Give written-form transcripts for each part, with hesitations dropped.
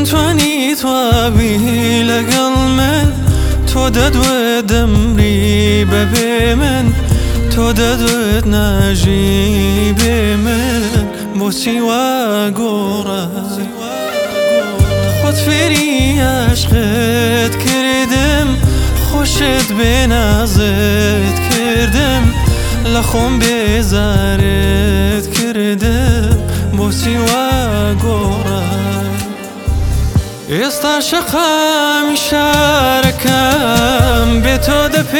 توانیت وابی لەگەڵ من تۆ دەدوێت دەمری بەبێ من تۆ دەدوێت ناژی بێ من بۆچی وا گۆڕە خۆت فێری عاشقت کردم خۆشت بێ نازت کردم لە خۆم بێزارت کردم بۆچی وا گۆڕە ئێستا شەقامی شارەکەم بێ تۆ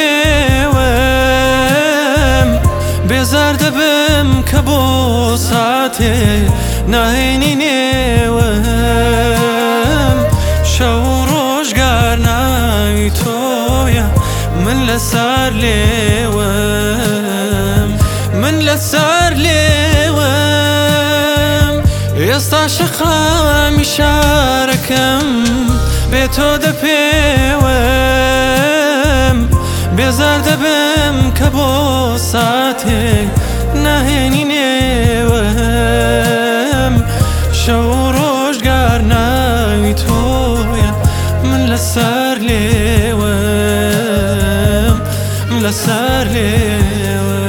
دەپێوم بێزار دەبم کە بۆ ساتێ ناهێنی نێوم شەو ڕۆژگار ناوی تۆیە من لەسەر لێوم من لەسەر لێوم ئێستا شەقامی شارەکەم بێ تۆ دەپێوم بێزار دەبم کە بۆ ساتێک ناهێنی نێوم شەو ڕۆژگار ناوی تۆیە من لەسەر لێوم من لەسەر لێوم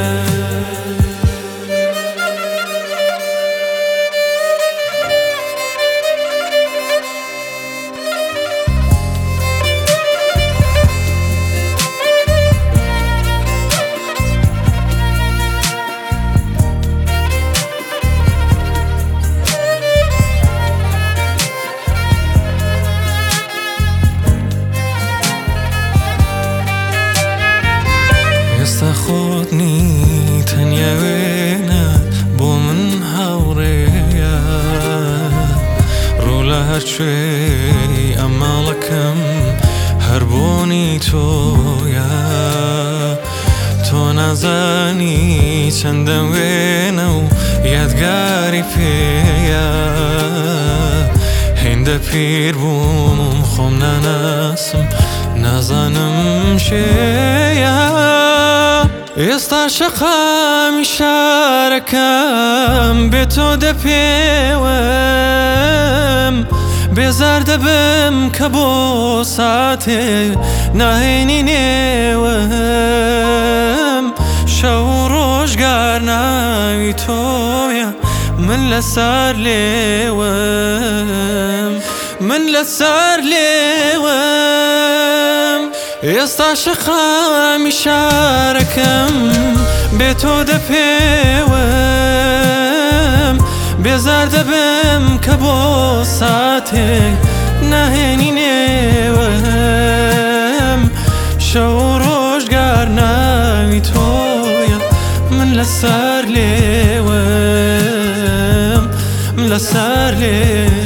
ئێستا خۆتنی تەنیا وێنە بۆ من هاوڕێیە ڕوو لە هەرکوێی ئەماڵەکەم هەر بۆنی تۆیە تۆ نازانی چەندە وێنە و یادگاری پێیە هێندە پیر بووم خۆم ناناسم نازانم شێیە ئێستا شەقامی شارەکەم بێ تۆ دەپێوم بێزار دەبم کە بۆ ساتێ ناهێنی نێوم شەو ڕۆژگار ناوی تۆیە من لەسەر لێوم من لەسەر لێوم ئێستا شەقامی شارەکەم بێ تۆ دەپێوم بێزار دەبم کە بۆ ساتێک ناهێنی نێوم شەو ڕۆژگار ناوی تۆیە من لەسەر لێوم من لەسەر لێوم